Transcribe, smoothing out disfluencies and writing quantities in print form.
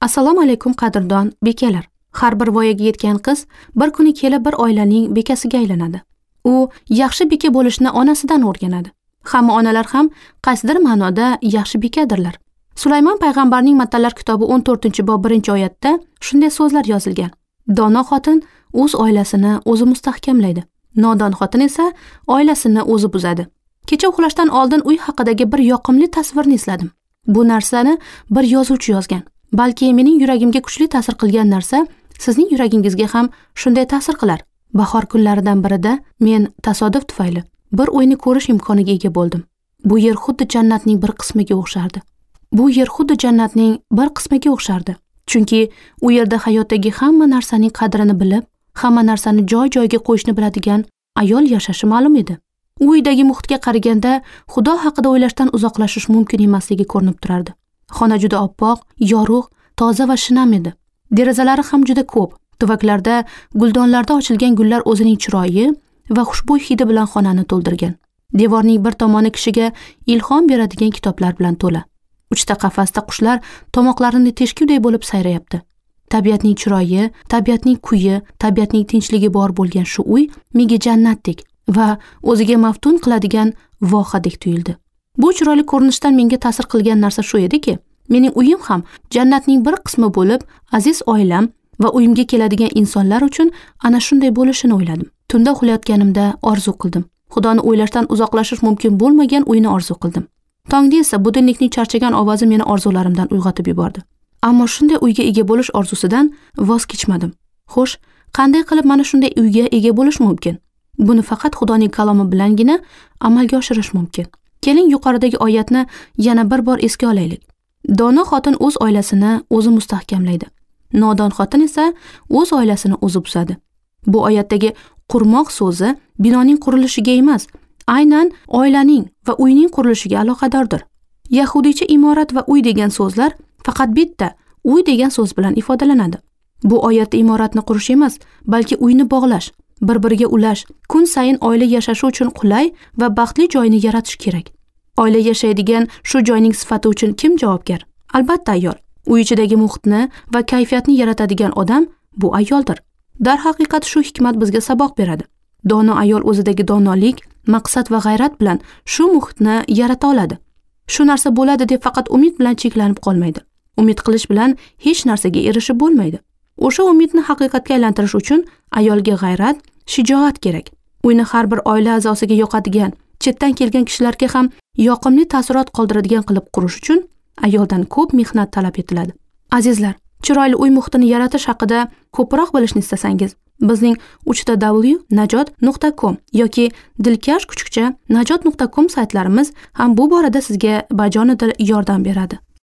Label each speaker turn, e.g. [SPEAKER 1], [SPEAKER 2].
[SPEAKER 1] Assalomu alaykum qadrdon bekalar. Har bir voyaga yetgan qiz bir kuni kelib bir oilaning bekasiga aylanadi. U yaxshi beka bo'lishni onasidan o'rganadi. Hamma onalar ham qaysidir ma'noda yaxshi bekadirlar. Sulaymon payg'ambarning Matallar kitobi 14-bob 1-oyatda shunday so'zlar yozilgan. Dono xotin o'z oilasini o'zi mustahkamlaydi. Nodon xotin esa oilasini o'zi buzadi. Kecha uxlashdan oldin uy haqidagi bir yoqimli tasvirni esladim. Bu narsani bir yozuvchi yozgan. Balki mening yuragimga kuchli ta'sir qilgan narsa sizning yuragingizga ham shunday ta'sir qilar. Bahor kunlaridan birida men tasodif tufayli bir uyni ko'rish imkoniga ega bo'ldim. Bu yer xuddi jannatning bir qismiga o'xshardi. Chunki u yerda hayotdagi hamma narsaning qadrini bilib, hamma narsani joy-joyiga qo'yishni biladigan ayol yashashi ma'lum edi. U uydagi muhitga qaraganda Xudo haqida o'ylashdan uzoqlashish mumkin emasligi ko'rinib turardi. Xona juda oppoq, yorug', toza va shinam edi. Derazalari ham juda ko'p. Tuvaklarda guldonlarda ochilgan gullar o'zining chiroyi va xushbo'y hidi bilan xonani to'ldirgan. Devorning bir tomoni kishiga ilhom beradigan kitoblar bilan to'la. Uchta qafasda qushlar tomoqlarini teshkivday bo'lib sayrayapti. Tabiatning chiroyi, tabiatning kuyi, tabiatning tinchligi bor bo'lgan shu uy menga jannatdek va o'ziga maftun qiladigan vohadek tuyuldi. Bu chiroyli ko'rinishdan menga ta'sir qilgan narsa shu ediki, mening uyim ham jannatning bir qismi bo'lib, aziz oilam va uyimga keladigan insonlar uchun ana shunday bo'lishini o'yladim. Tunda uxlayotganimda orzu qildim. Xudoni o'ylashdan uzoqlashish mumkin bo'lmagan uyni orzu qildim. Tongda esa budilnikning charchagan ovozi meni orzularimdan uyg'otib yubordi. Ammo shunday uyga ega bo'lish orzusidan voz kechmadim. Xo'sh, qanday qilib mana shunday uyga ega bo'lish mumkin? Buni faqat Xudoning kalomi bilangina amalga oshirish mumkin. Keling yuqoridagi oyatni yana bir bor esga olaylik. Dono xotin o'z oilasini o'zi mustahkamlaydi. Nodon xotin esa o'z oilasini o'zi buzadi. Bu oyatdagi qurmoq so'zi binoning qurilishiga emas, aynan oilaning va uyning qurilishiga aloqadordir. Yahudiycha imorat va uy degan so'zlar faqat bitta uy degan so'z bilan ifodalanadi. Bu oyatda imoratni qurish emas, balki uyni bog'lash, bir-biriga ulash, kun sayin oila yashashi uchun qulay va baxtli joyni yaratish kerak. Oila yashaydigan shu joyning sifati uchun kim javobgar? Albatta ayol. Uy ichidagi muhitni va kayfiyatni yaratadigan odam bu ayoldir. Darhaqiqat shu hikmat bizga saboq beradi. Dono ayol o'zidagi donolik, maqsad va g'ayrat bilan shu muhitni yarata oladi. Shu narsa bo'ladi deb faqat umid bilan cheklanib qolmaydi. Umid qilish bilan hech narsaga erishib bo'lmaydi. O'sha umidni haqiqatga aylantirish uchun ayolga g'ayrat, shijoat kerak. Uyni har bir oila a'zosiga yoqadigan, chetdan kelgan kishilarga ham yoqimli ta'sirot qoldiradigan qilib qurish uchun ayoldan ko'p mehnat talab etiladi. Azizlar, chiroyli uy muhitini yaratish haqida ko'proq bilishni istasangiz, bizning www.najot.com yoki dilkash kuchukcha najot.com saytlarimiz ham bu borada sizga bajonidil yordam beradi.